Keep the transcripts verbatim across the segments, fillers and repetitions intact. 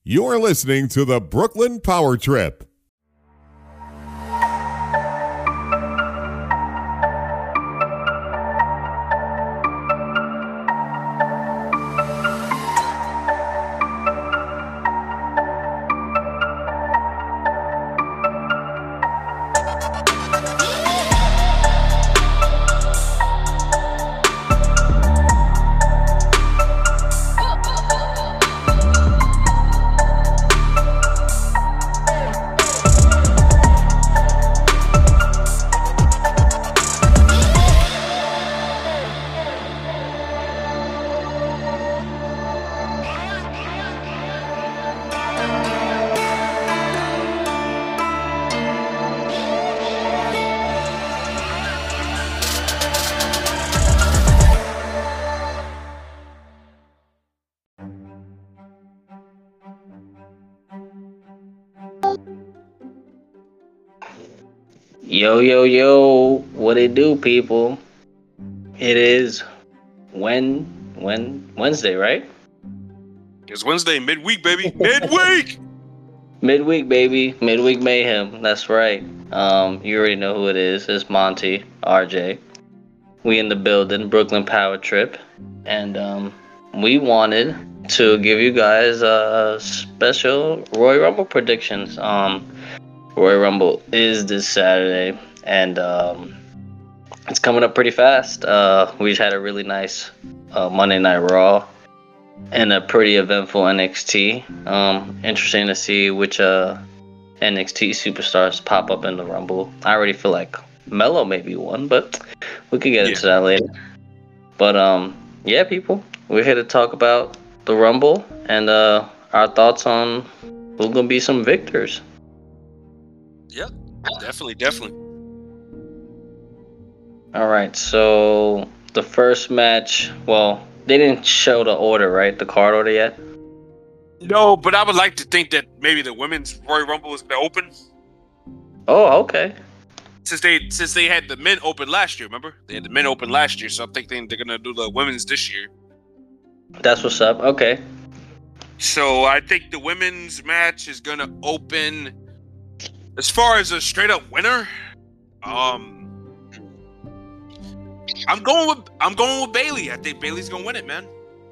You're listening to the Brooklyn Power Trip. Yo, yo, yo, what it do, people? It is when, when, Wednesday, right? It's Wednesday, midweek, baby. Midweek! Midweek, baby. Midweek mayhem. That's right. Um, you already know who it is. It's Monty, R J. We in the building, Brooklyn Power Trip. And um, we wanted to give you guys a special Royal Rumble predictions. Um, Royal Rumble is this Saturday, and um, it's coming up pretty fast. Uh, we just had a really nice uh, Monday Night Raw and a pretty eventful N X T. Um, interesting to see which uh, N X T superstars pop up in the Rumble. I already feel like Melo may be one, but we could get yeah. into that later. But um, yeah, people, we're here to talk about the Rumble and uh, our thoughts on who's gonna be some victors. Yep, definitely, definitely. All right, so the first match, well, they didn't show the order, right? The card order yet? No, but I would like to think that maybe the women's Royal Rumble is gonna open. Oh, okay. Since they since they had the men open last year, remember? They had the men open last year, so I'm thinking they're gonna do the women's this year. That's what's up. Okay. So I think the women's match is gonna open. As far as a straight up winner, um, I'm going with I'm going with Bayley. I think Bayley's gonna win it, man.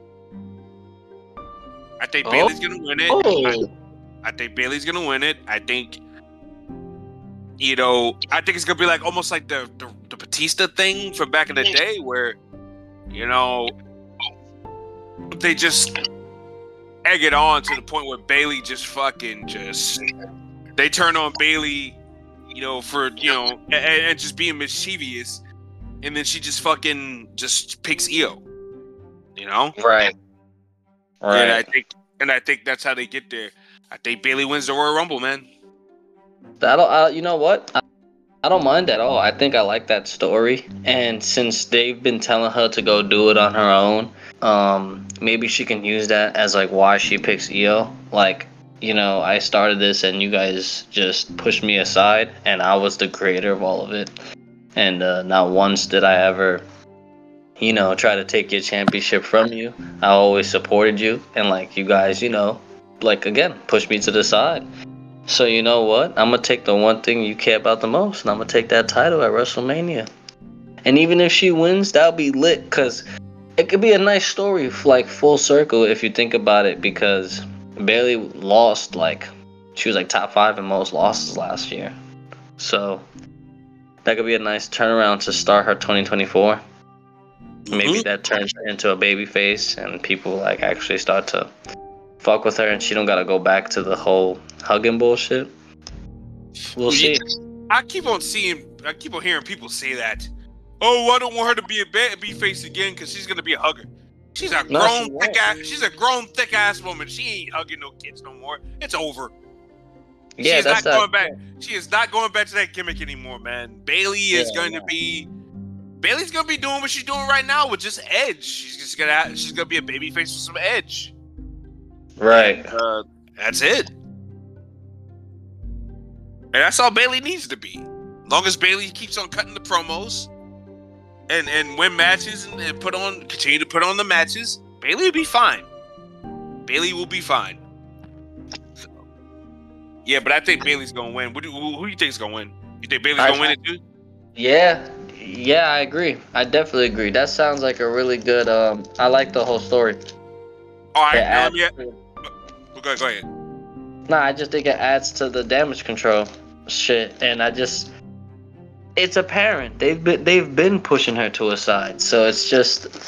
I think oh. Bayley's gonna win it. Oh. I, I think Bayley's gonna win it. I think, you know, I think it's gonna be like almost like the, the the Batista thing from back in the day, where, you know, they just egg it on to the point where Bayley just fucking just. They turn on Bayley, you know, for, you know, and, and just being mischievous. And then she just fucking just picks Io. You know? Right. Right. And I think and I think that's how they get there. I think Bayley wins the Royal Rumble, man. I don't, I, you know what? I, I don't mind at all. I think I like that story. And since they've been telling her to go do it on her own, um, maybe she can use that as like why she picks Io. Like, you know, I started this and you guys just pushed me aside, and I was the creator of all of it. And uh, not once did I ever, you know, try to take your championship from you. I always supported you, and like you guys, you know, like again, pushed me to the side. So you know what? I'm gonna take the one thing you care about the most, and I'm gonna take that title at WrestleMania. And even if she wins, that'll be lit, cause it could be a nice story, like full circle if you think about it, because Bayley lost, like, she was like top five in most losses last year. So that could be a nice turnaround to start her twenty twenty-four. Mm-hmm. Maybe that turns her into a baby face and people like actually start to fuck with her, and she don't gotta go back to the whole hugging bullshit. We'll see. I keep on seeing, I keep on hearing people say that. Oh, I don't want her to be a baby face again because she's gonna be a hugger. She's a No, grown she thick ass. She's a grown thick ass woman. She ain't hugging no kids no more. It's over. Yeah, she is that's not that. going back. She is not going back to that gimmick anymore, man. Bayley is Yeah, going yeah. to be. Bayley's gonna be doing what she's doing right now with just edge. She's just gonna. Have, she's gonna be a baby face with some edge. Right. And, uh, that's it. And that's all Bayley needs to be. As long as Bayley keeps on cutting the promos and and win matches and, and put on continue to put on the matches, Bayley will be fine. Bayley will be fine. Yeah, but I think Bailey's gonna win. What do, who, who do you think is gonna win? You think Bailey's I, gonna win it too? Yeah, yeah, I agree. I definitely agree. That sounds like a really good. Um, I like the whole story. All right, It now let adds me. to- Go, go ahead. Nah, I just think it adds to the damage control shit, and I just, it's apparent they've been they've been pushing her to a side, so it's just,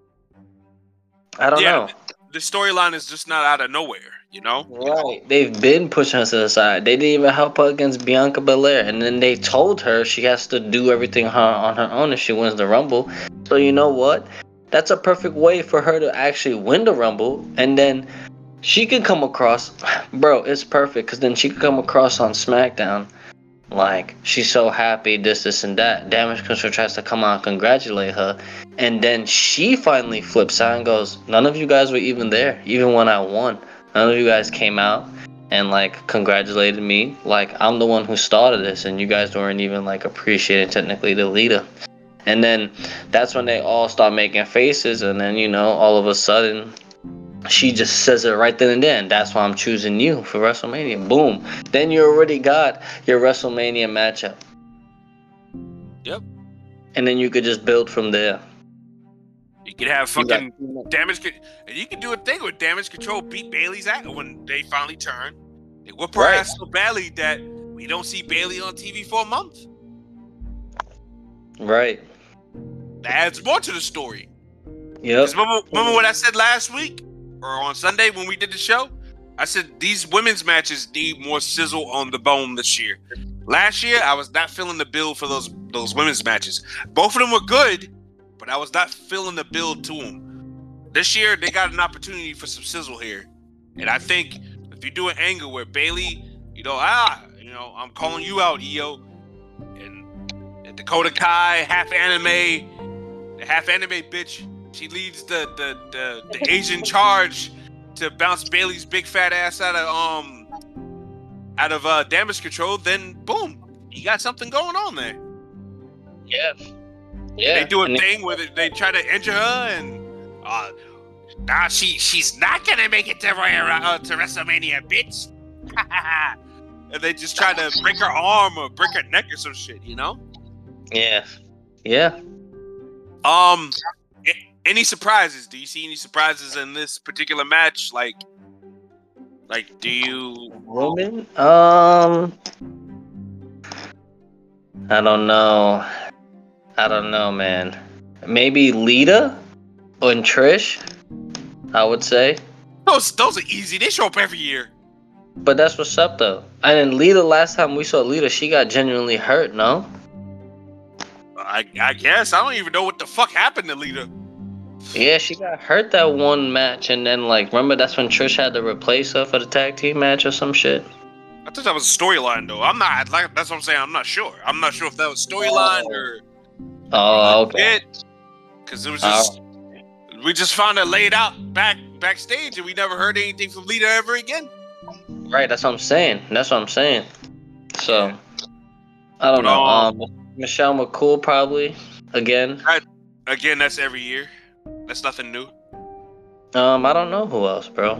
I don't Yeah, know. the storyline is just not out of nowhere, you know. Right, they've been pushing her to the side. They didn't even help her against Bianca Belair, and then they told her she has to do everything her, on her own if she wins the Rumble. So you know what? That's a perfect way for her to actually win the Rumble, and then she can come across, bro. It's perfect because then she can come across on SmackDown like she's so happy, this, this, and that. Damage Control tries to come out and congratulate her, and then she finally flips out and goes, "None of you guys were even there, even when I won. None of you guys came out and like congratulated me. Like I'm the one who started this, and you guys weren't even like appreciating technically the leader." And then that's when they all start making faces, and then you know all of a sudden she just says it right then and there. That's why I'm choosing you for WrestleMania. Boom. Then you already got your WrestleMania matchup. Yep. And then you could just build from there. You could have You got- fucking damage, con- and you can do a thing with Damage Control beat Bailey's at when they finally turn. They whip her Right. ass so badly that we don't see Bailey on T V for a month. Right. That adds more to the story. Yep. 'Cause Remember, remember what I said last week or on Sunday when we did the show? I said these women's matches need more sizzle on the bone this year. Last year, I was not feeling the build for those those women's matches. Both of them were good, but I was not feeling the build to them. This year, they got an opportunity for some sizzle here, and I think if you do an angle where Bailey, you know, ah, you know, I'm calling you out, E O, and, and Dakota Kai, half anime, the half anime bitch. She leads the, the the the Asian charge to bounce Bailey's big fat ass out of um out of uh, Damage Control. Then boom, you got something going on there. Yeah. Yeah. They do a And thing where they, they try to injure her, and uh, nah, she she's not gonna make it to Royal, uh, to WrestleMania, bitch. And they just try to break her arm or break her neck or some shit, you know? Yeah. Yeah. Um. Any surprises? Do you see any surprises in this particular match? Like, like, do you? Woman? Um. I don't know. I don't know, man. Maybe Lita or Trish, I would say. Those those are easy. They show up every year. But that's what's up, though. And then Lita, last time we saw Lita, she got genuinely hurt, no? I I guess I don't even know what the fuck happened to Lita. Yeah, she got hurt that one match, and then, like, remember that's when Trish had to replace her for the tag team match or some shit? I thought that was a storyline, though. I'm not like that's what I'm saying. I'm not sure. I'm not sure if that was storyline Oh. or. Oh, okay. Because it was just we just found it laid out back backstage, and we never heard anything from Lita ever again. Right, that's what I'm saying. That's what I'm saying. So, I don't But, know. um, Um, Michelle McCool probably again. Again, that's every year. That's nothing new. Um, I don't know who else, bro.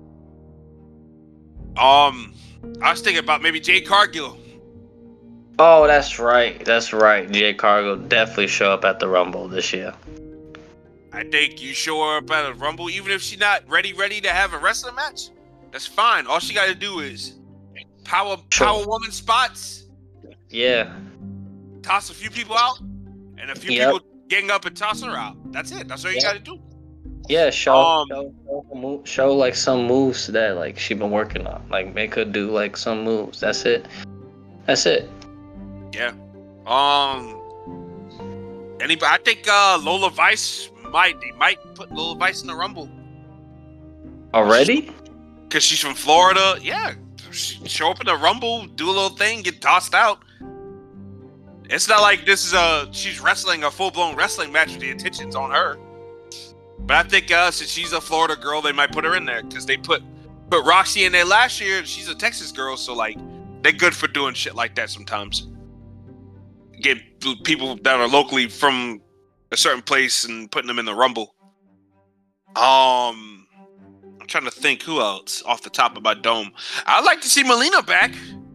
Um, I was thinking about maybe Jade Cargill. Oh, that's right. That's right. Jade Cargill definitely show up at the Rumble this year. I think you show her up at a Rumble, even if she's not ready, ready to have a wrestling match. That's fine. All she got to do is power, Sure. power woman spots, Yeah. toss a few people out, and a few Yep. people gang up and toss her out. That's it. That's all you Yep. got to do. Yeah, show, Um, show, show, move, show like some moves that like she been working on. Like make her do like some moves. That's it. That's it. Yeah. Um. Anybody? I think uh, Lola Vice might. They might put Lola Vice in the Rumble Already? because she's from Florida. Yeah. She show up in the Rumble, do a little thing, get tossed out. It's not like this is a she's wrestling a full blown wrestling match with the attention's on her. But I think uh, since she's a Florida girl, they might put her in there because they put put Roxy in there last year. She's a Texas girl, so like they're good for doing shit like that sometimes. Get people that are locally from a certain place and putting them in the Rumble. Um, I'm trying trying to think who else off the top of my dome. I'd like to see Melina back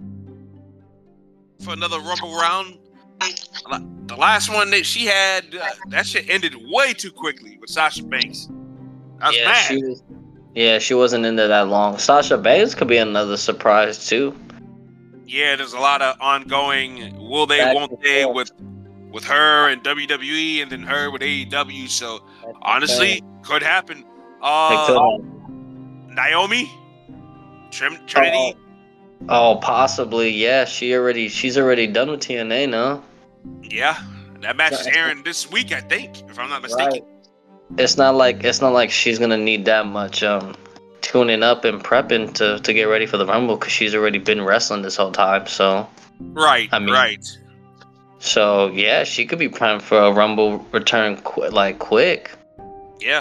for another Rumble round. The last one that she had, uh, that shit ended way too quickly with Sasha Banks. I was yeah, mad. she was. Yeah, she wasn't in there that long. Sasha Banks could be another surprise too. Yeah, there's a lot of ongoing will they, Back won't and they forth. with with her and W W E, and then her with A E W. So honestly, could happen. It Uh, could happen. Naomi, Trim, Trinity. Oh, possibly. Yeah, she already. She's already done with T N A now. Yeah, that match is Right. airing this week, I think, if I'm not mistaken. Right. It's not like it's not like she's gonna need that much um tuning up and prepping to to get ready for the Rumble because she's already been wrestling this whole time. So Right, I mean- right. so yeah, she could be primed for a Rumble return qu- like quick. Yeah.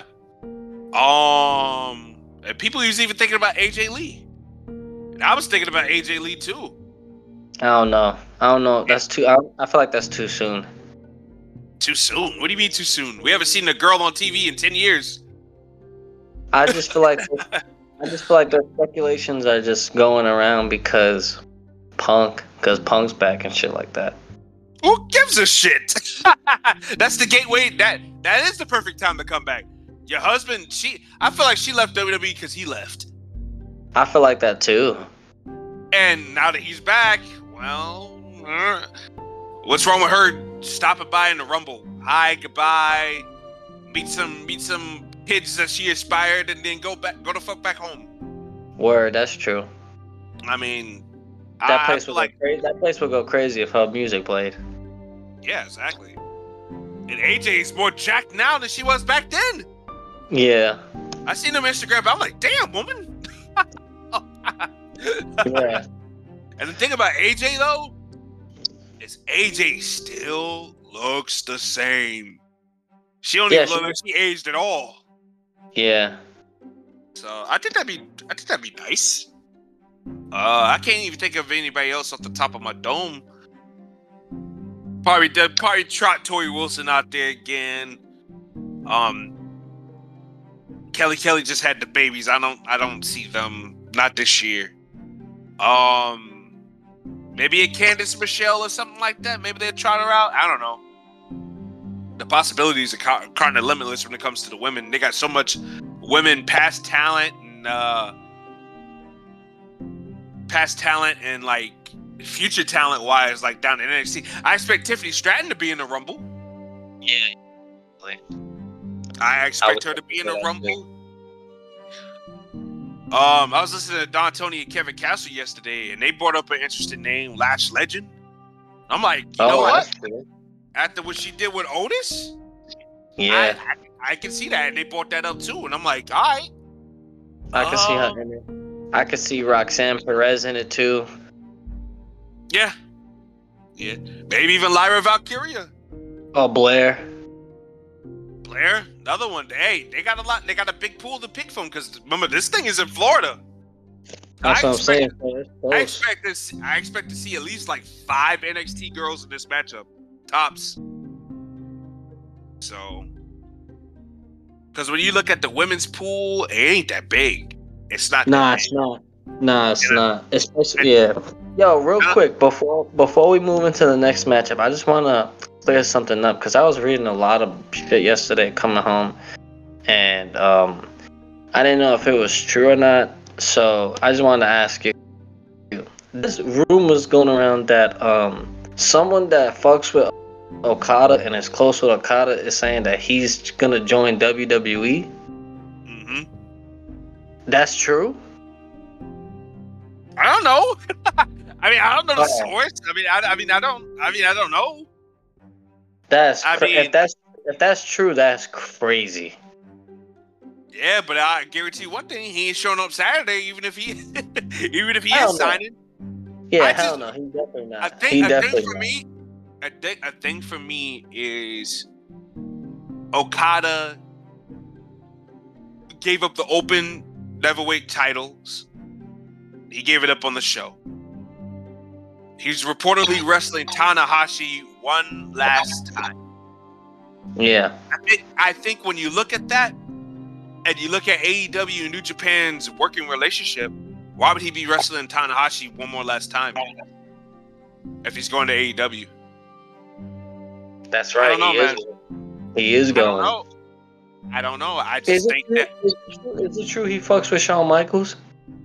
Um, and people was even thinking about A J Lee. And I was thinking about A J Lee too. I don't know. I don't know. That's too. I, I feel like that's too soon. Too soon? What do you mean too soon? We haven't seen a girl on T V in ten years. I just feel like I just feel like their speculations are just going around because Punk, because Punk's back and shit like that. Who gives a shit? That's the gateway. That that is the perfect time to come back. Your husband, she. I feel like she left W W E because he left, I feel like that too. and now that he's back, well, uh, what's wrong with her stopping by in the Rumble? Hi, goodbye. Meet some meet some kids that she inspired, and then go back, go the fuck back home. Word, that's true. I mean, That I place feel would like, go crazy. That place would go crazy if her music played. yeah, exactly. And A J's more jacked now than she was back then. Yeah. I seen him on Instagram, but I'm like, damn, woman. Yeah. And the thing about A J though is A J still looks the same. She don't Yeah, even look she- like she aged at all. Yeah. So I think that'd be I think that'd be nice. Uh, I can't even think of anybody else off the top of my dome. Probably the probably trot Tori Wilson out there again. Um, Kelly Kelly just had the babies. I don't I don't see them not this year. Um, maybe a Candice Michelle or something like that. Maybe they'll trot her out. I don't know. The possibilities are ca- kind of limitless when it comes to the women. They got so much women past talent and uh, past talent and like future talent wise, like down in N X T. I expect Tiffany Stratton to be in the Rumble. Yeah. I expect I her would to be in say the that Rumble. Um, I was listening to Don Tony and Kevin Castle yesterday, and they brought up an interesting name, Lash Legend. I'm like, you know Oh, what? that's good. After what she did with Otis, Yeah. I, I, I can see that, and they brought that up too. And I'm like, all right, I, can see um, her in it. I could see Roxanne Perez in it too. yeah, yeah, maybe even Lyra Valkyria, Oh, Blair. Blair, another one. Hey, they got a lot. They got a big pool to pick from because remember, this thing is in Florida. That's I what I'm expect- saying. So it's I close. expect this. I expect to see at least like five N X T girls in this matchup, tops. So, because when you look at the women's pool, it ain't that big. It's not. Nah, that it's big. not. Nah, it's Yeah. not. Especially, yeah. Yo, real Yeah. quick before before we move into the next matchup, I just want to clear something up because I was reading a lot of shit yesterday coming home, and um, I didn't know if it was true or not. So I just wanted to ask you. This rumors going around that um someone that fucks with Okada and is close with Okada is saying that he's gonna join W W E. Mm-hmm. That's true. I don't know. I mean, I don't know the Uh-oh. source. I mean, I, I mean, I don't. I mean, I don't know. That's I cra- mean- if that's if that's true, that's crazy. Yeah, but I guarantee one thing: he ain't showing up Saturday, even if he, even if he Hell is no. signing. Yeah, I hell just- no, he definitely not. A thing, he a definitely thing for not. me, a thing, a thing for me is Okada gave up the open neverweight titles. He gave it up on the show. He's reportedly wrestling Tanahashi one last time. Yeah, I think, I think when you look at that, and you look at A E W and New Japan's working relationship, why would he be wrestling Tanahashi one more last time if he's going to A E W? That's right. I don't know, he man. is. He is going. I don't know. I don't know. I just Is it, think true, that is, it true, is it true he fucks with Shawn Michaels?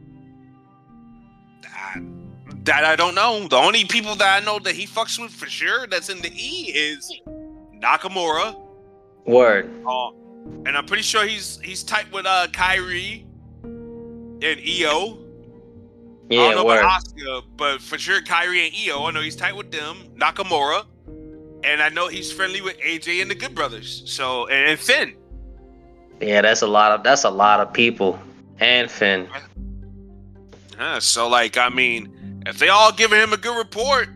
uh, that I don't know. The only people that I know that he fucks with for sure that's in the E is Nakamura. Word. Uh, and I'm pretty sure he's he's tight with uh, Kyrie and E O. Yeah, I don't know word. about Asuka, but for sure Kyrie and E O. I know he's tight with them. Nakamura. And I know he's friendly with A J and the Good Brothers. So and, and Finn. Yeah, that's a lot of that's a lot of people. And Finn. Yeah, so like I mean, if they all giving him a good report,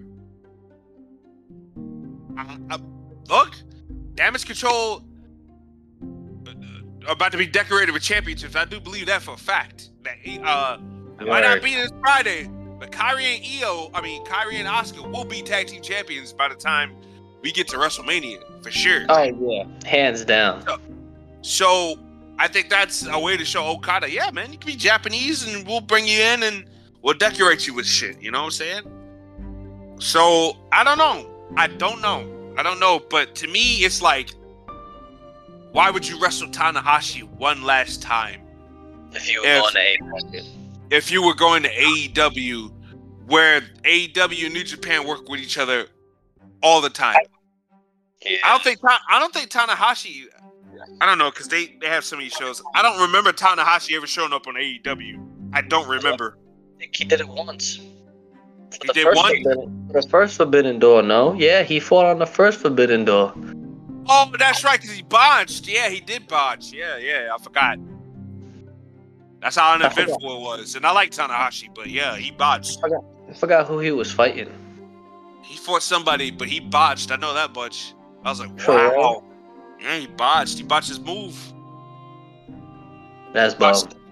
I, I, look, Damage Control uh, about to be decorated with championships. I do believe that for a fact. That uh, it might not be this Friday, but Kyrie and E O, I mean Kyrie and Asuka will be tag team champions by the time we get to WrestleMania for sure. Oh yeah, hands down. So, so I think that's a way to show Okada, yeah, man, you can be Japanese and we'll bring you in and we'll decorate you with shit. You know what I'm saying? So I don't know. I don't know. I don't know. But to me, it's like, why would you wrestle Tanahashi one last time? If you were If- going to A E W. If you were going to A E W, where A E W and New Japan work with each other all the time. Yeah. I don't think I don't think Tanahashi. I don't know because they, they have so many shows. I don't remember Tanahashi ever showing up on A E W. I don't remember. I think he did it once. For He the did first one? Forbidden, for the first Forbidden Door, no? Yeah, he fought on the first Forbidden Door. Oh, that's right, because he botched. Yeah, he did botch. Yeah, yeah, I forgot. That's how uneventful it was. And I like Tanahashi, but yeah, he botched. I forgot, I forgot who he was fighting. He fought somebody, but he botched. I know that much. I was like, For wow. real? Yeah, he botched. He botched his move. That's Botched- bum.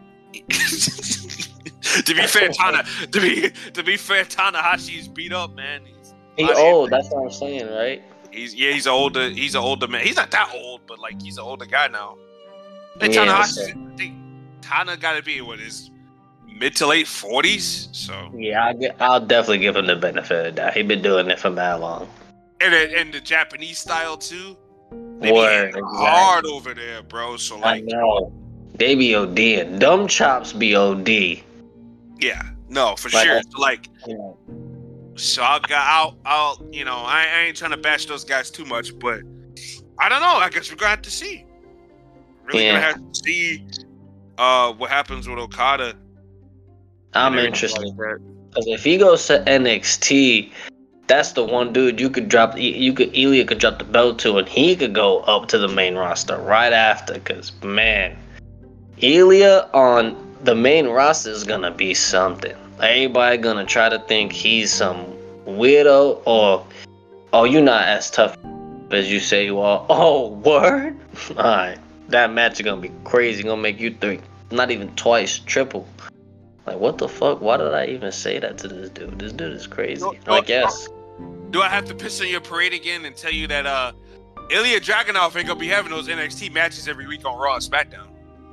to be fair, Tana, to be to be fair, Tanahashi's beat up, man. He's, He body- old, that's what I'm saying, right? He's yeah, he's an older. He's an older man. He's not that old, but like he's an older guy now. And Yeah, Tanahashi, I think Tana got to be what his mid to late forties. So Yeah, I get, I'll definitely give him the benefit of that. He been doing it for that long. and it- and the Japanese style too. They Word, be exactly. hard over there, bro. So I like, know. They be ODing. Dumb chops be O D. yeah, no, for Like, sure. I- So like, Yeah. so I'll, go- I'll, I'll, you know, I, I ain't trying to bash those guys too much, but I don't know. I guess we're gonna have to see. Really Yeah. gonna have to see uh, what happens with Okada. I'm and everything interested. like that. Because if he goes to N X T, that's the one dude you could drop. You could Ilya could drop the belt to, and he could go up to the main roster right after. Because man, Ilya on the main roster is gonna be something. Everybody gonna try to think he's some weirdo or oh, you're not as tough as you say you are. Oh, word. All right, that match is gonna be crazy. Gonna make you think. Not even twice, triple. Like, what the fuck? Why did I even say that to this dude? This dude is crazy. No, no, Like, yes. Do I have to piss on your parade again and tell you that uh, Ilya Dragunov ain't gonna be having those N X T matches every week on Raw and SmackDown?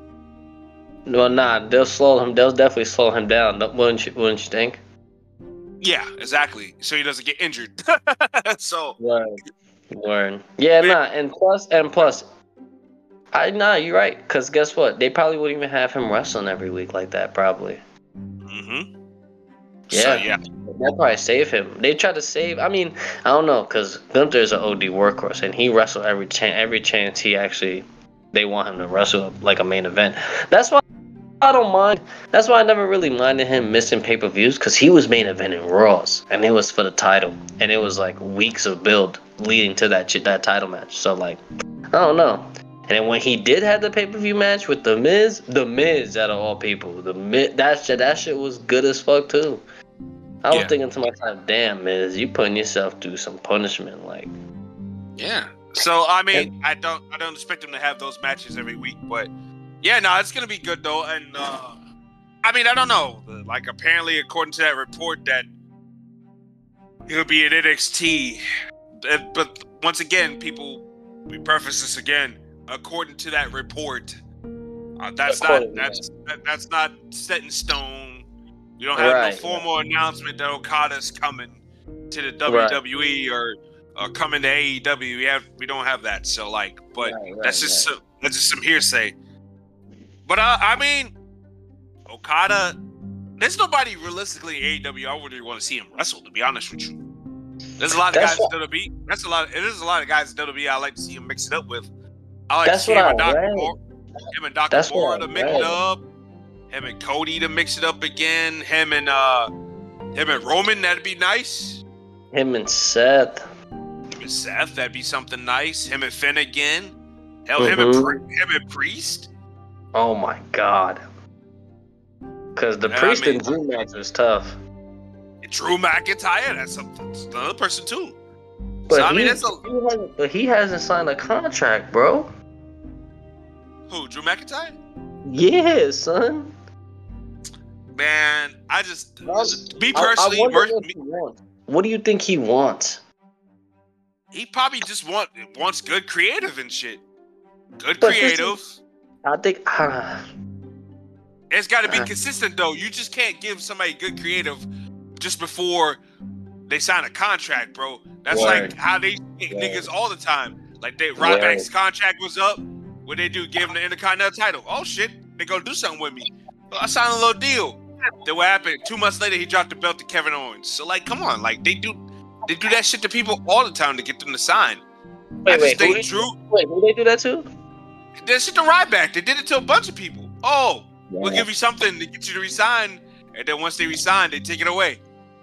No, nah, they'll slow him. They'll definitely slow him down. don't- Wouldn't you? Wouldn't you think? Yeah, exactly. So he doesn't get injured. so Word. Word. Yeah, nah, and plus, and plus, I nah, you're right. Cause guess what? They probably wouldn't even have him wrestling every week like that. Probably. Mm-hmm. Yeah. So, yeah. They'll probably save him. They try to save. I mean, I don't know, cause Gunther's an O D workhorse, and he wrestled every chance. Every chance he actually, they want him to wrestle like a main event. That's why I don't mind. That's why I never really minded him missing pay per views, cause he was main eventing Raws, and it was for the title, and it was like weeks of build leading to that ch- that title match. So like, I don't know. And then when he did have the pay per view match with the Miz, the Miz out of all people, the Miz, that shit, that shit was good as fuck too. I was Yeah. thinking to myself, damn, Miz, you putting yourself through some punishment. Like, Yeah. So I mean, I don't I don't expect him to have those matches every week, but yeah, no, it's gonna be good though. And uh I mean, I don't know. Like apparently, according to that report, that he'll be at N X T. But, but once again, people, we preface this again. According to that report, Uh, that's not that's that, that's not set in stone. You don't have right, no formal right. announcement that Okada's coming to the W W E right. or, or coming to A E W. We have we don't have that. So like, but right, right, that's just right. some, that's just some hearsay. But uh, I mean, Okada, there's nobody realistically in A E W I would really want to see him wrestle. To be honest with you, there's a lot of that's guys what, in W W E. That's a lot. Of, there's a lot of guys in W W E I like to see him mix it up with. I like that's to see him and Doctor Moore, him and Doctor Moore to mix it up. Him and Cody to mix it up again. Him and uh, him and Roman, that'd be nice. Him and Seth. Him and Seth, that'd be something nice. Him and Finn again. Hell, mm-hmm. him and Pri- him and Priest. Oh my God. Because the yeah, Priest I mean, and Drew match was tough. Drew McIntyre, that's, a, that's another person too. But so, he, I mean, that's a. He hasn't, but he hasn't signed a contract, bro. Who, Drew McIntyre? Yeah, son. Man, I just me personally. I, I what, me, what do you think he wants? He probably just want wants good creative and shit. Good but creative. I think uh, it's got to be uh, consistent though. You just can't give somebody good creative just before they sign a contract, bro. That's word. Like how they hit word. Niggas all the time. Like they Ryback's contract was up. What they do? Give him the Intercontinental title. Oh shit, they gonna do something with me. I signed a little deal. Then what happened? Two months later, he dropped the belt to Kevin Owens. So like, come on, like they do, they do that shit to people all the time to get them to sign. Wait, wait, who Drew, wait, who they do that to? That shit to Ryback. They did it to a bunch of people. Oh, yeah. We'll give you something to get you to resign, and then once they resign, they take it away.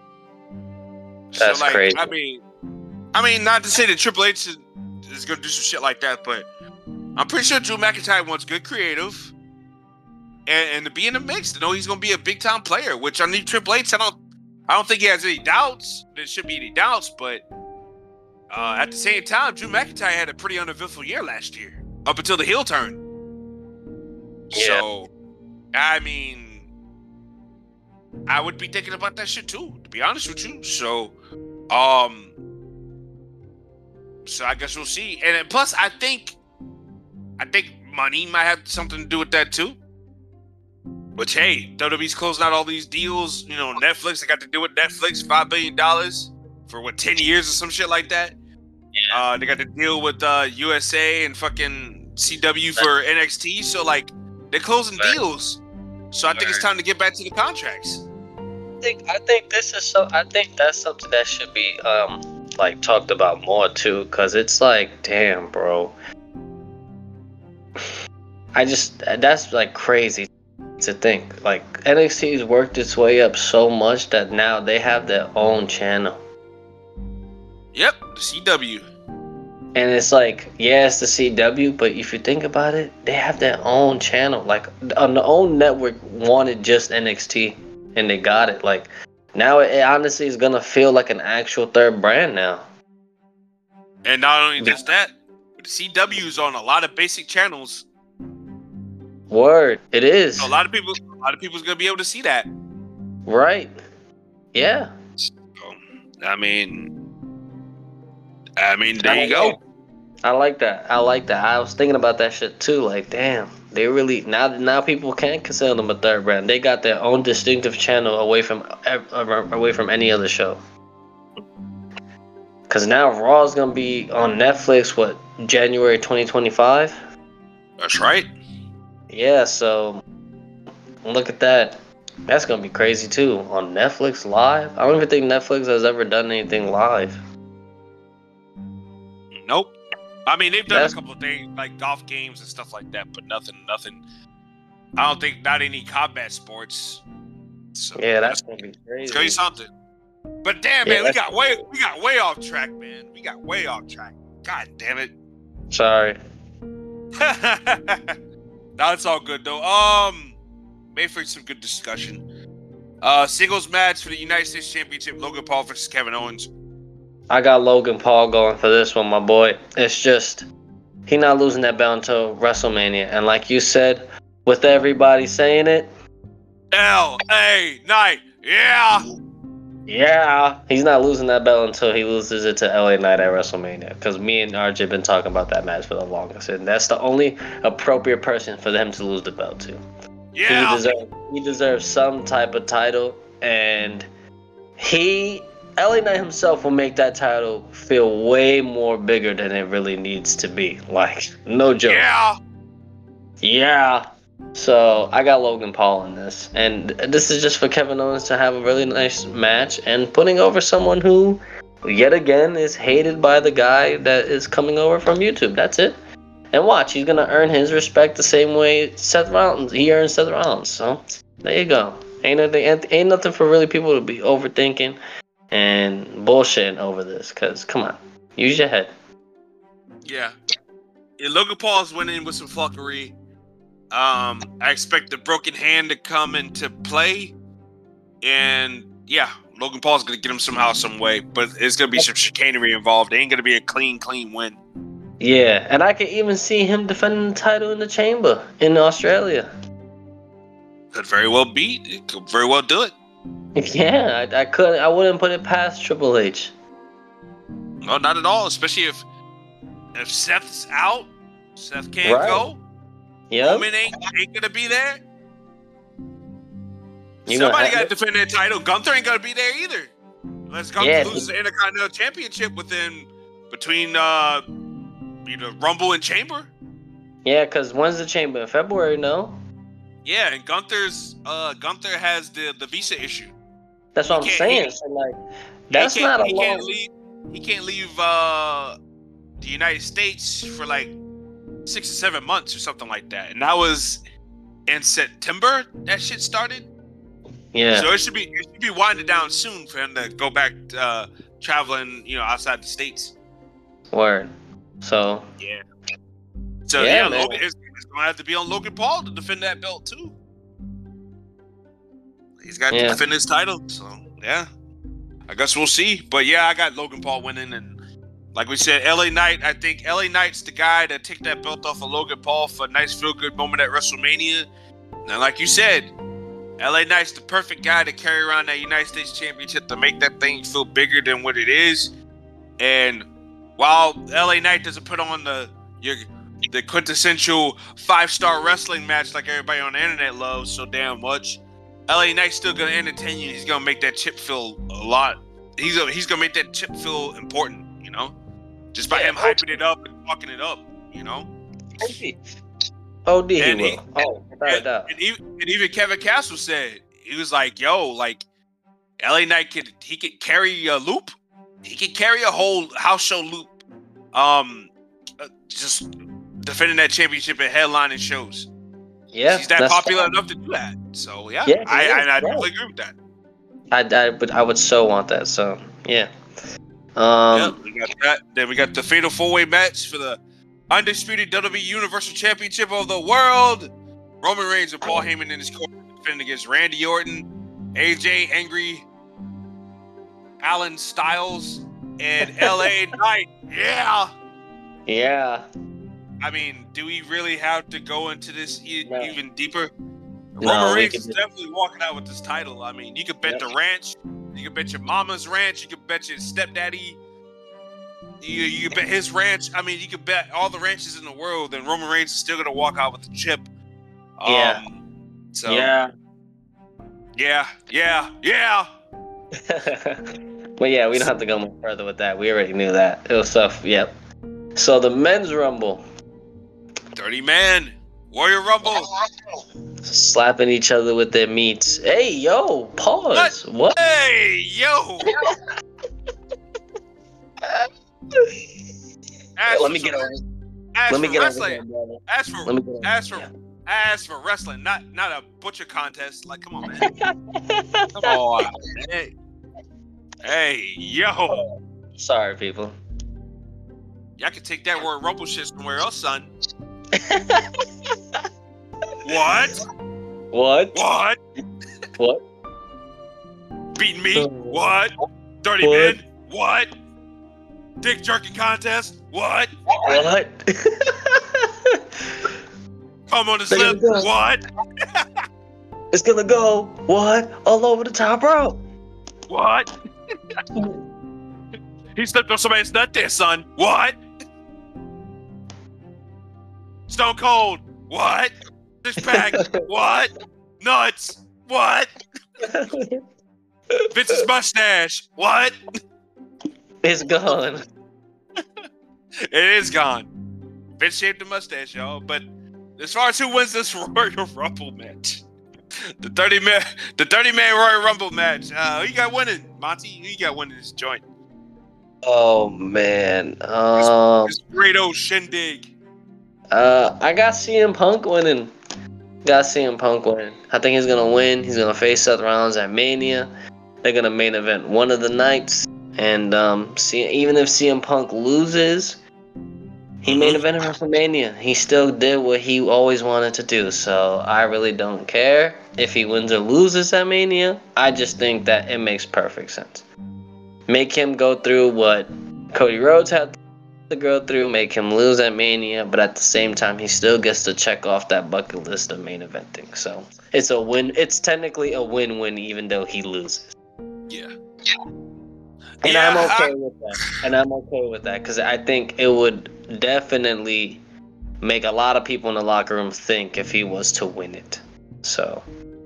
That's so, like, crazy. I mean, I mean, not to say that Triple H is, is gonna do some shit like that, but I'm pretty sure Drew McIntyre wants good creative. And, and to be in the mix, to know he's gonna be a big time player, which I need Triple H. I don't, I don't think he has any doubts. There should be any doubts, but uh, at the same time, Drew McIntyre had a pretty uneventful year last year, up until the heel turn. Yeah. So, I mean, I would be thinking about that shit too, to be honest with you. So, um, so I guess we'll see. And plus, I think, I think money might have something to do with that too. Which, hey, W W E's closing out all these deals. You know, Netflix, they got to do with Netflix, five billion dollars for, what, ten years or some shit like that? Yeah. Uh, they got to deal with uh, U S A and fucking C W for N X T. So, like, they're closing right. deals. So I think right. it's time to get back to the contracts. I think I think this is so. I think that's something that should be, um, like, talked about more, too. Because it's like, damn, bro. I just, that's, like, crazy to think. Like, N X T's worked its way up so much that now they have their own channel. Yep, the C W. And it's like, yeah, it's the C W, but if you think about it, they have their own channel. Like, on the own network wanted just N X T, and they got it. Like, now it honestly is gonna feel like an actual third brand now. And not only just that, but the C W's on a lot of basic channels. Word, it is. So a lot of people, a lot of people's gonna be able to see that. Right. Yeah. So, I mean, I mean, there you go. I like that. I like that. I was thinking about that shit too. Like, damn, they really now now people can't consider them a third brand. They got their own distinctive channel away from away from any other show. Cause now Raw's gonna be on Netflix. What, January twenty twenty-five? That's right. Yeah, so look at that. That's gonna be crazy too. On Netflix live? I don't even think Netflix has ever done anything live. Nope. I mean, they've done that's... a couple of things like golf games and stuff like that, but nothing, nothing. I don't think not any combat sports. So yeah, that's, that's gonna be crazy. It's gonna be something. But damn, yeah, man, we got way, we got way off track, man. We got way off track. God damn it. Sorry. No, it's all good though. Um, made for some good discussion. Uh, singles match for the United States Championship: Logan Paul versus Kevin Owens. I got Logan Paul going for this one, my boy. It's just he not losing that belt until WrestleMania, and like you said, with everybody saying it, L A Knight, yeah. Yeah, he's not losing that belt until he loses it to L A Knight at WrestleMania. Because me and R J been talking about that match for the longest, and that's the only appropriate person for them to lose the belt to. Yeah. He deserves he deserves some type of title, and he L A Knight himself will make that title feel way more bigger than it really needs to be. Like, no joke. Yeah. Yeah. So I got Logan Paul in this, and this is just for Kevin Owens to have a really nice match and putting over someone who, yet again, is hated by the guy that is coming over from YouTube. That's it. And watch, he's gonna earn his respect the same way Seth Rollins he earned Seth Rollins. So there you go. Ain't nothing, ain't nothing for really people to be overthinking and bullshitting over this. Cause come on, use your head. Yeah. Yeah, Logan Paul's winning with some fuckery. Um, I expect the broken hand to come into play, and yeah, Logan Paul's gonna get him somehow, some way. But it's gonna be some chicanery involved. It ain't gonna be a clean, clean win. Yeah, and I can even see him defending the title in the Chamber in Australia. Could very well be. It could very well do it. Yeah, I, I couldn't. I wouldn't put it past Triple H. No, not at all. Especially if if Seth's out, Seth can't Right. go. Yeah. Roman ain't, ain't gonna be there. You Somebody gonna got to defend that title. Gunther ain't gonna be there either. Unless Gunther Yeah. loses the Intercontinental Championship within between uh you know Rumble and Chamber. Yeah, because when's the Chamber? In February, no? Yeah, and Gunther's uh Gunther has the the visa issue. That's what He I'm can't- saying. he- So, like, that's he can't, not a he can't long... leave. He can't leave uh the United States for like six or seven months or something like that. And that was in September. That shit started. Yeah. So it should be it should be winding down soon for him to go back uh, traveling, you know, outside the states. Word. So, Yeah. So Yeah, yeah, man. Logan, it's, it's gonna have to be on Logan Paul to defend that belt too. He's got Yeah. to defend his title. So yeah, I guess we'll see. But yeah, I got Logan Paul winning, and like we said, L A Knight. I think L A Knight's the guy that took that belt off of Logan Paul for a nice feel good moment at WrestleMania. And like you said, L A Knight's the perfect guy to carry around that United States Championship to make that thing feel bigger than what it is. And while L A Knight doesn't put on the your, the quintessential five-star wrestling match like everybody on the internet loves so damn much, L A Knight's still gonna entertain you. He's gonna make that chip feel a lot. He's a, he's gonna make that chip feel important, you know, just by Yeah, him hyping it up and fucking it up, you know. O D he And will. he- Oh, without a And, doubt. and, even, and even Kevin Castle said, he was like, yo, like, L A Knight could, he could carry a loop. He could carry a whole house show loop. Um, uh, just defending that championship and headlining shows. Yeah. He's that that's popular fine. enough to do that. So, yeah, Yeah, he I, is, I, I yeah. totally agree with that. I, I, would, I would so want that. So, yeah. Um, yeah, we got that. Then we got the fatal four-way match for the undisputed W W E Universal Championship of the world. Roman Reigns and Paul Heyman in his corner defending against Randy Orton, A J Angry, Alan Styles, and L A Knight. Yeah. Yeah. I mean, do we really have to go into this e- No. even deeper? No, Roman we Reigns could is just- definitely walking out with this title. I mean, you could bet Yep. the ranch, you could bet your mama's ranch, you could bet your stepdaddy, you, you could bet his ranch. I mean, you could bet all the ranches in the world, and Roman Reigns is still gonna walk out with the chip. Um, Yeah. So Yeah. yeah, yeah, yeah. But yeah, we don't have to go more further with that. We already knew that. It was stuff. Yep. So the men's rumble, Dirty man, Warrior Rumble. slapping each other with their meats. Hey, yo, pause. What? Hey, yo. As Let for me get some- over. as Let me for get over wrestling, here, brother. As for Let me get over as for here. as for wrestling, not not a butcher contest. Like, come on, man. Come on, man. Hey, yo. Sorry, people. Y'all can take that word rumble shit somewhere else, son. What? What? What? What? Beating me? What? Dirty What? man? What? Dick jerking contest? What? What? Come on the They're slip? gonna go. What? It's gonna go. What? All over the top rope. What? He stepped on somebody's nut there, son. What? Stone Cold. What? This pack. What? Nuts. What? Vince's mustache. What? It's gone. It is gone. Vince shaved the mustache, y'all. But as far as who wins this Royal Rumble match, the thirty man, the thirty man Royal Rumble match, uh, who you got winning, Monty? Who you got winning this joint? Oh man, um, This great old shindig. uh, I got C M Punk winning. Got C M Punk winning. I think he's gonna win. He's gonna face Seth Rollins at Mania. They're gonna main event one of the nights, and um, see, even if C M Punk loses, he main evented WrestleMania. He still did what he always wanted to do. So I really don't care if he wins or loses at Mania. I just think that it makes perfect sense. Make him go through what Cody Rhodes had to go through, make him lose at Mania, but at the same time, he still gets to check off that bucket list of main eventing. So it's a win. It's technically a win-win, even though he loses. Yeah. And Yeah, I'm okay I- with that. And I'm okay with that because I think it would definitely make a lot of people in the locker room think if he was to win it. So,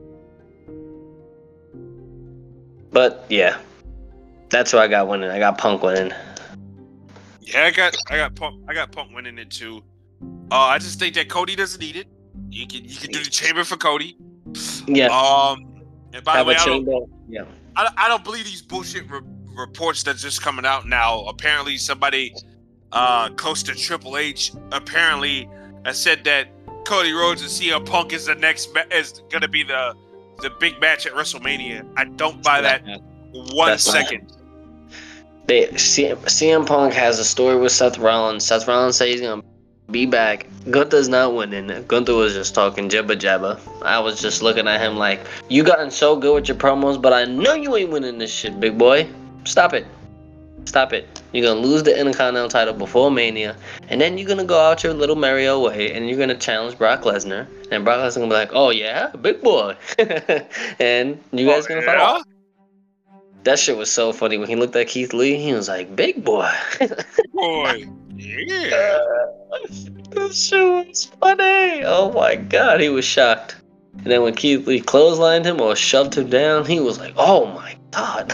but yeah, that's who I got winning. I got Punk winning. Yeah, I got, I got Punk, I got Punk winning it too. Uh, I just think that Cody doesn't need it. You can, you can do the chamber for Cody. Yeah. Um, and by the Have way, a I don't, chamber. Yeah. I, I don't believe these bullshit re- reports that's just coming out now. Apparently, somebody uh, close to Triple H apparently has said that Cody Rhodes and C M Punk is the next ma- is going to be the the big match at WrestleMania. I don't buy that one That's not- second. They, C M, C M Punk has a story with Seth Rollins. Seth Rollins says he's gonna be back. Gunther's not winning. Gunther was just talking jibba jabba. I was just looking at him like, you gotten so good with your promos, but I know you ain't winning this shit, big boy. Stop it. Stop it. You're gonna lose the Intercontinental title before Mania, and then you're gonna go out your little merry way, and you're gonna challenge Brock Lesnar, and Brock Lesnar gonna be like, oh yeah, big boy, and you guys Oh, gonna yeah? fight. That shit was so funny when he looked at Keith Lee. He was like, "Big boy." Boy, yeah. That shit was funny. Oh my god, he was shocked. And then when Keith Lee clotheslined him or shoved him down, he was like, "Oh my god."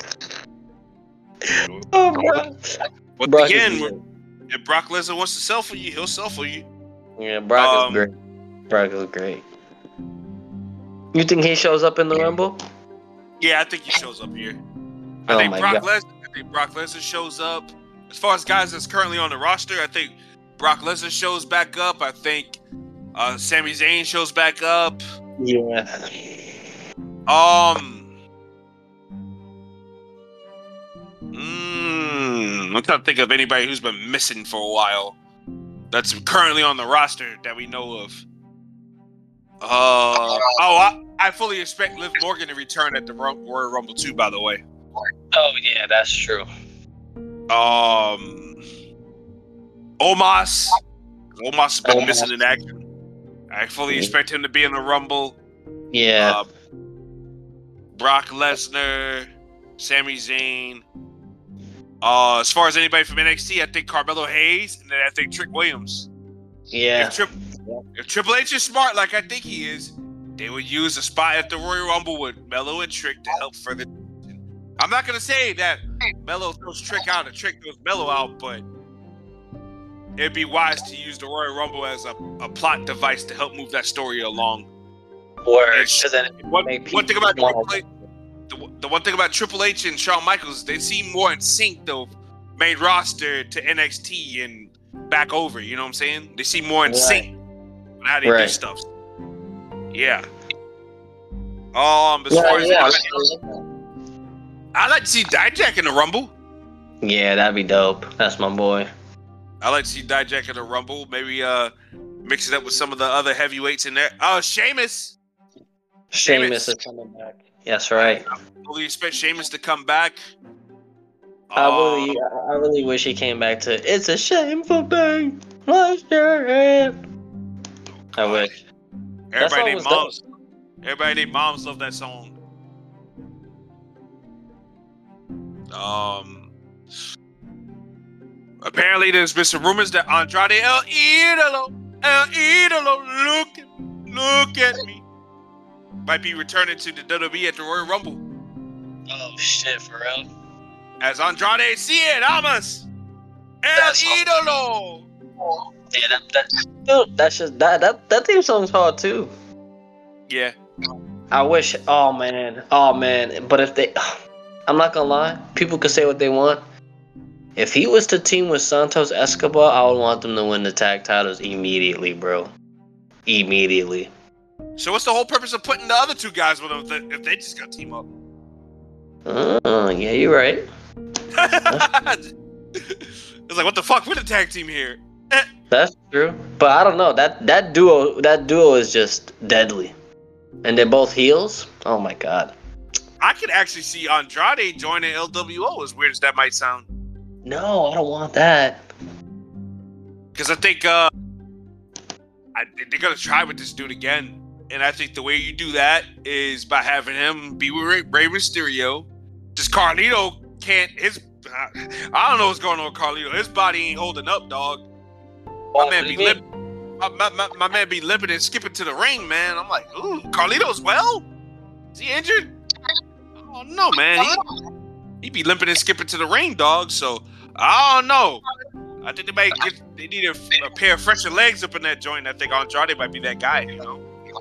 Oh bro. But Brock again, is if Brock Lesnar wants to sell for you, he'll sell for you. yeah, Brock Um, is great. Brock is great. You think he shows up in the Rumble? Yeah, I think he shows up here. I Oh think my Brock God. Lesnar. I think Brock Lesnar shows up. As far as guys that's currently on the roster, I think Brock Lesnar shows back up. I think uh, Sami Zayn shows back up. Yeah. Um, mm, I'm trying to think of anybody who's been missing for a while that's currently on the roster that we know of. Uh, oh, I, I fully expect Liv Morgan to return at the Rum- Royal Rumble too, by the way. Oh yeah, that's true. Um, Omos. Omos has been Omos. missing in action. I fully expect him to be in the Rumble. Yeah. Uh, Brock Lesnar, Sami Zayn. Uh, as far as anybody from N X T, I think Carmelo Hayes, and then I think Trick Williams. yeah. If, Tri- if Triple H is smart, like I think he is, they would use a spot at the Royal Rumble with Melo and Trick to help further. I'm not gonna say that Melo throws Trick out and Trick throws Melo out, but it'd be wise to use the Royal Rumble as a, a plot device to help move that story along. Word. It's- 'Cause then One, make one thing about people- Triple H, the, the one thing about Triple H and Shawn Michaels, they seem more in sync though, main roster to N X T and back over. You know what I'm saying? They seem more in Right. sync on how they do Right. stuff. Yeah. Um, as Yeah, far as yeah, anybody- I like to see Dijak in the Rumble. yeah, that'd be dope. That's my boy. I like to see Dijak in the Rumble. Maybe uh, mix it up with some of the other heavyweights in there. Oh, Sheamus. Sheamus is coming back. Yes, right. I fully expect Sheamus to come back. I really, Um, I really wish he came back to "It's a shameful thing." Lost your hand. I wish. Everybody song named was dope. moms. Everybody named moms love that song. Um, apparently there's been some rumors that Andrade El Idolo, El Idolo, look, look at me, might be returning to the W W E at the Royal Rumble. Oh shit, for real? As Andrade Cien Almas, El That's Idolo. Yeah, that, that, dude, that's just that that that theme song's hard too. Yeah. I wish. Oh man. Oh man. But if they, I'm not gonna lie. People could say what they want. If he was to team with Santos Escobar, I would want them to win the tag titles immediately, bro. Immediately. So what's the whole purpose of putting the other two guys with them if they, if they just got team up? Uh, yeah, you're right. It's like, what the fuck? We're the tag team here. That's true. But I don't know. That that duo that duo is just deadly. And they're both heels? Oh my god. I could actually see Andrade joining L W O, as weird as that might sound. No, I don't want that. Because I think uh, I, they're going to try with this dude again. And I think the way you do that is by having him be with Rey, Rey Mysterio. Just Carlito can't, his, uh, I don't know what's going on with Carlito. His body ain't holding up, dog. My Oh, man what be do you limp, my, my, my, my man be limping and skipping to the ring, man. I'm like, ooh, Carlito's well? Is he injured? Oh no, man. He, he be limping and skipping to the ring, dog. So I don't know. I think they might get, they need a, a pair of fresher legs up in that joint. I think Andrade might be that guy, you know.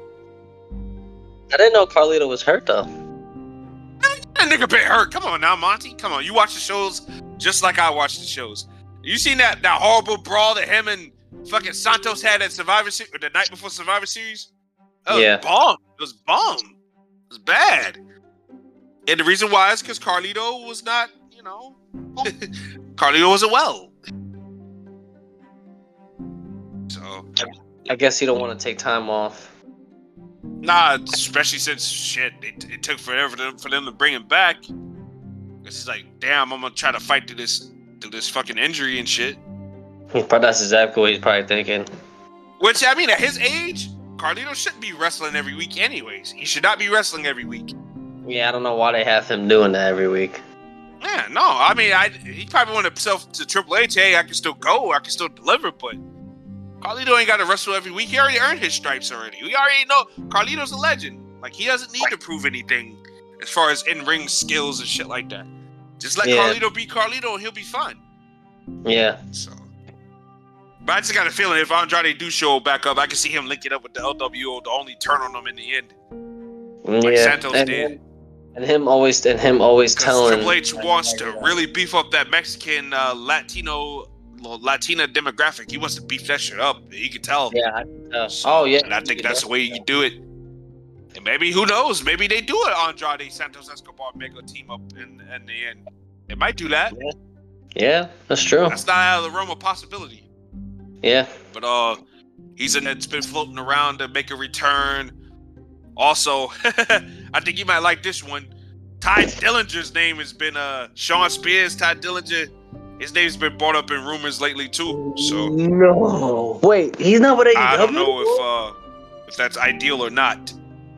I didn't know Carlito was hurt though. That nigga been hurt. Come on now, Monty. Come on. You watch the shows just like I watch the shows. You seen that that horrible brawl that him and fucking Santos had at Survivor Series, or the night before Survivor Series? That was Yeah. bomb. It was bomb. It was bad. And the reason why is because Carlito was not, you know, Carlito wasn't well. So, I guess he don't want to take time off. nah, especially since shit, it, it took forever for them, for them to bring him back. Cause he's like, damn, I'm gonna try to fight through this through this fucking injury and shit. But that's exactly what he's probably thinking. Which, I mean, at his age, Carlito shouldn't be wrestling every week anyways. He should not be wrestling every week. Yeah, I don't know why they have him doing that every week. Yeah, no, I mean, I he probably wanted himself to Triple H, hey, I can still go, I can still deliver, but Carlito ain't got to wrestle every week. He already earned his stripes already. We already know Carlito's a legend. Like, he doesn't need to prove anything as far as in-ring skills and shit like that. Just let Yeah. Carlito be Carlito and he'll be fine. Yeah. So, but I just got a feeling if Andrade do show back up, I can see him linking up with the L W O to only turn on them in the end. Like yeah. Santos and, did. Him, and him always and him always Because telling Triple H wants to really beef up that Mexican uh, Latino Latina demographic. He wants to beef that shit up. You can tell. Yeah. I can tell. Oh yeah. And I think that's the way you do it. And maybe, who knows? Maybe they do it. Andrade, Santos Escobar, make a team up in, in the end. They might do that. Yeah. Yeah, that's true. That's not out of the realm of possibility. Yeah. But uh, he's an that's been floating around to make a return. Also, I think you might like this one. Ty Dillinger's name has been uh Sean Spears. Ty Dillinger, his name's been brought up in rumors lately too. So No. Wait, he's not with A E W? I don't know if uh if that's ideal or not.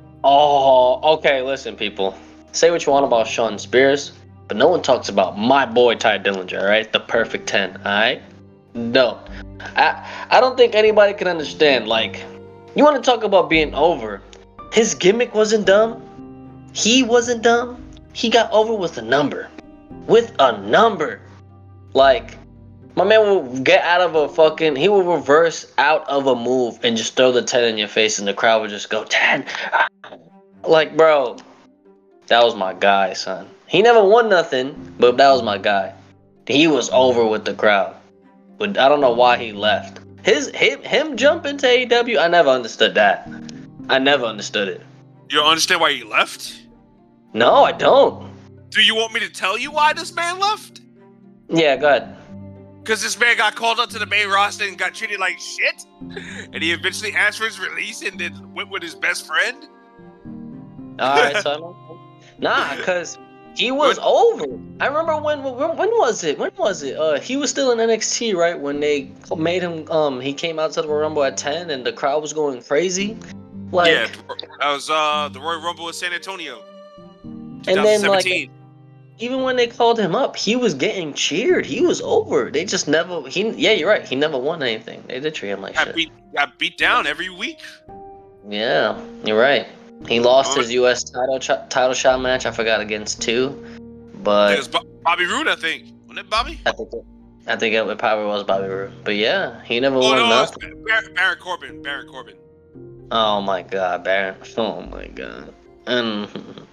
Oh, okay. Listen, people. Say what you want about Sean Spears, but no one talks about my boy Ty Dillinger, all right? The perfect ten, all right? No. I I don't think anybody can understand. Like, you want to talk about being over. His gimmick wasn't dumb. He wasn't dumb. He got over with a number. With a number. Like, my man will get out of a fucking... He will reverse out of a move and just throw the ten in your face and the crowd will just go, ten! Like, bro, that was my guy, son. He never won nothing, but that was my guy. He was over with the crowd. But I don't know why he left. His him, him jumping to A E W, I never understood that. I never understood it. You don't understand why he left? No, I don't. Do you want me to tell you why this man left? Yeah, go ahead. Because this man got called up to the main roster and got treated like shit? And he eventually asked for his release and then went with his best friend? Alright, so I don't... Nah, because he was over. I remember when, when when was it? When was it? Uh, he was still in N X T, right? When they made him, um, he came out to the Royal Rumble at ten and the crowd was going crazy. Like, yeah, that was uh the Royal Rumble in San Antonio. and then like, even when they called him up, he was getting cheered. He was over. They just never. He yeah, you're right. He never won anything. They did treat him like Got shit. beat, got beat down every week. Yeah, you're right. He lost Oh. his U S title ch- title shot match. I forgot against two, It but was Bo- Bobby Roode, I think. Wasn't it Bobby? I think it, I think it probably was Bobby Roode. But yeah, he never Oh won no, it was nothing. Bar- Baron Corbin. Baron Corbin. Oh my god, Baron. Oh my god. And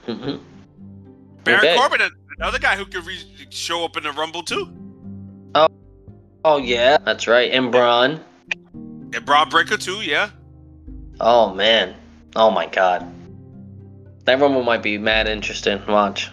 Baron Okay. Corbin, another guy who could re- show up in the Rumble too. oh yeah, that's right. And Braun. And Braun Breaker too, yeah. Oh man. Oh my god. That Rumble might be mad interesting. Watch.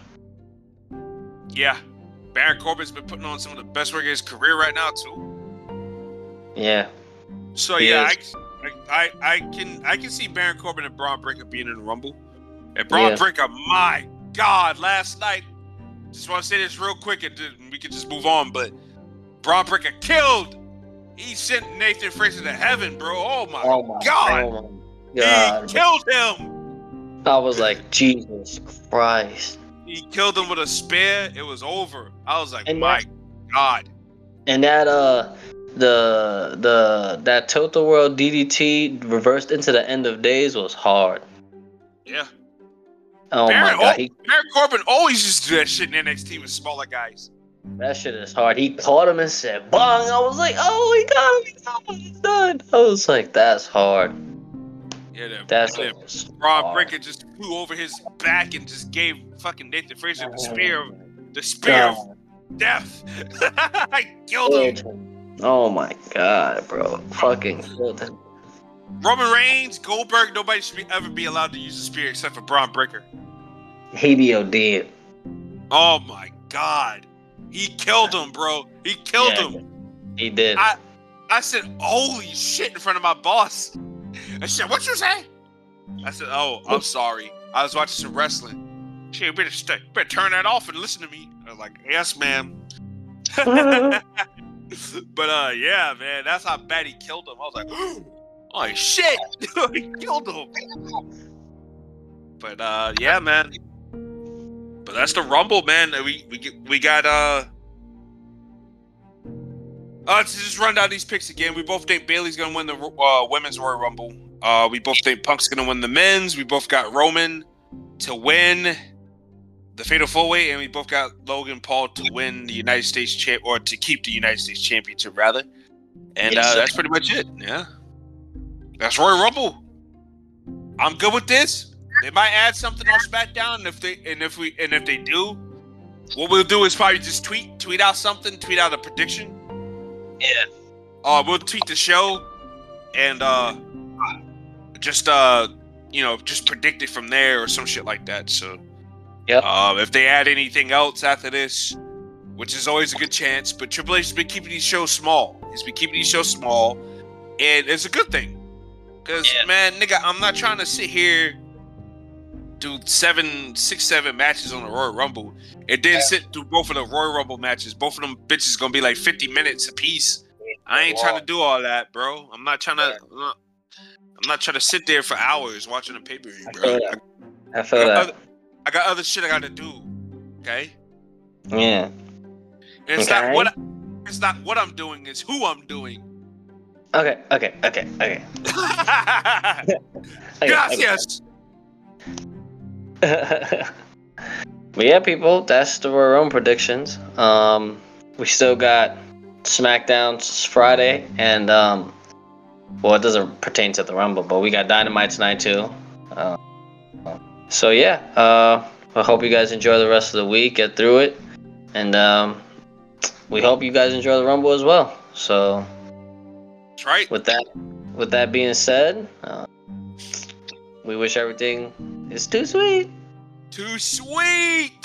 Yeah. Baron Corbin's been putting on some of the best work of his career right now too. Yeah. So He yeah, is. I, I I can I can see Baron Corbin and Braun Breaker being in the Rumble. And Braun Yeah. Breaker, my God, last night. Just want to say this real quick, and then we can just move on. But Braun Breaker killed. He sent Nathan Fraser to heaven, bro. Oh my, Oh my God. Oh my god. He killed him. I was like, Jesus Christ. He killed him with a spear. It was over. I was like, And my that- God. And that uh the the that Tilt the World D D T reversed into the end of days was hard. Yeah. Oh Baron, my god, he, Baron Corbin always used to do that shit in N X T with smaller guys. that shit is hard. He caught him and said bong. I was like, oh, he got him, he got him, he's done. I was like, that's hard. Yeah, that, That's that was Braun hard. Breaker just flew over his back and just gave fucking Nathan Fraser the Oh spear, of, the spear of God. death. I killed him. Oh my god, bro. Fucking killed him. Roman Reigns, Goldberg, nobody should be, ever be allowed to use the spear except for Braun Breaker. He B O D. Oh my God. He killed him, bro. He killed Yeah, him. He did. I I said, holy shit, in front of my boss. I said, what you say? I said, oh, I'm sorry. I was watching some wrestling. Shit, you better, stay, you better turn that off and listen to me. I was like, yes, ma'am. But uh, yeah, man, that's how bad he killed him. I was like, oh shit, he killed him. But uh, yeah, man. But that's the Rumble, man. We we get, we got uh. Uh, to just run down these picks again, we both think Bailey's gonna win the uh, women's Royal Rumble. Uh, we both think Punk's gonna win the men's. We both got Roman to win the Fatal Four Way, and we both got Logan Paul to win the United States champ or to keep the United States Championship rather. And Yes, uh, sir. that's pretty much it. Yeah, that's Royal Rumble. I'm good with this. They might add something on SmackDown, and if they and if we and if they do, what we'll do is probably just tweet tweet out something, tweet out a prediction. Yeah. Uh, we'll tweet the show, and uh, just uh, you know, just predict it from there or some shit like that. So, Yep. uh, if they add anything else after this, which is always a good chance, but Triple H has been keeping these shows small. He's been keeping these shows small, and it's a good thing. Cause Yeah. man, nigga, I'm not trying to sit here do seven, six, seven matches on the Royal Rumble, and then Yeah. sit through both of the Royal Rumble matches. Both of them bitches gonna be like fifty minutes a piece. I ain't trying to do all that, bro. I'm not trying to. I'm not, I'm not trying to sit there for hours watching a pay per view, I bro. feel I, that. I I feel got that. other, I got other shit I got to do. Okay, Yeah. and it's Okay. not what. I, it's not what I'm doing. It's who I'm doing. Okay. Okay. Okay. Okay. okay, Gracias. okay. But yeah, people, that's our own predictions. Um, we still got SmackDown Friday, and um, well, it doesn't pertain to the Rumble, but we got Dynamite tonight too. Uh, so yeah, uh, I hope you guys enjoy the rest of the week, get through it, and um, we hope you guys enjoy the Rumble as well. So That's right. with that, with that being said, uh, we wish everything is too sweet. Too sweet.